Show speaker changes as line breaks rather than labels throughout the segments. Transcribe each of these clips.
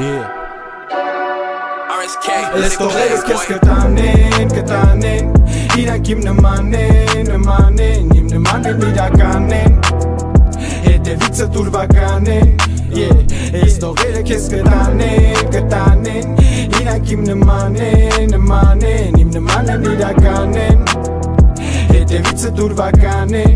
Ես տողերս քեզ կտանեն Իրանք իմ նման են Իմ նման են իրական են Հետևիցը տուրվական են Ես տողերը քեզ կտանեն Իրանք իմ նման են Իմ նման են իրական են Հետևիցը տուրվական են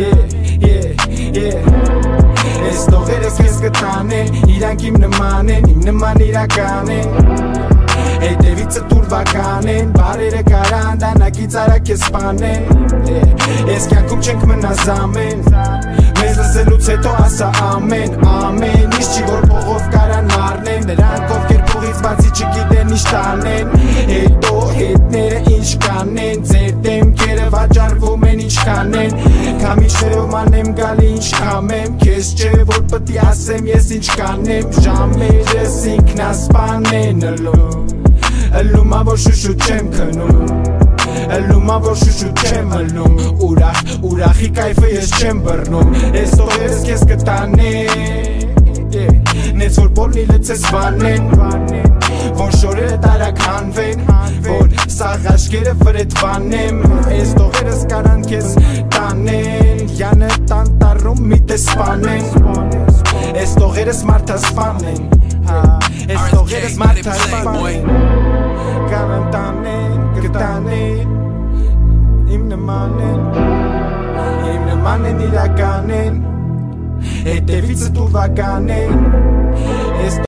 Ես տողերս քեզ կտանեն Իրանք իմ նման իրական են Հետևիցը տուրվական են Բարերը կարան դանակից արագ ես սպանեն Ես կյանքում չենք մնաս ամեն Մեզ լսելուց հետո ասա ամեն Ինչ չի որ փողով կարան առնեն Նրանք ովքեր փողից բացի չգիտեն ինչ տանեն Հետո հետները ինչ կանեն Ձեր դեմքերը վաճառվում են ինչ կանեն Քամիչներով մանեմ գալի ինչ կամեմ Քեզ չէ որ պտի ասեմ ես ինչ կանեմ Ժամերս ինքնասպան են Ըլումա որ շուշուտ չեմ քնում Ըլումա որ շուշուտ չեմ ըլնում Ուրախի կայֆը ես չեմ բռնում Ես տողերս քեզ կտանեն Նեց որ բոլնի լծես վանեն Որ շորերը տարակ հանվեն Որ սաղ աշկերը վրետ վանեմ Ես տողերս կարան քեզ տանեն Յանը տանտարում մի տես սպանեն Ես տողերս մարդասպան են Ես տողերս մարդասպան են Կանան տանեն, կտանեն Իմ նման են իրական են Հետևիցը տուրվական են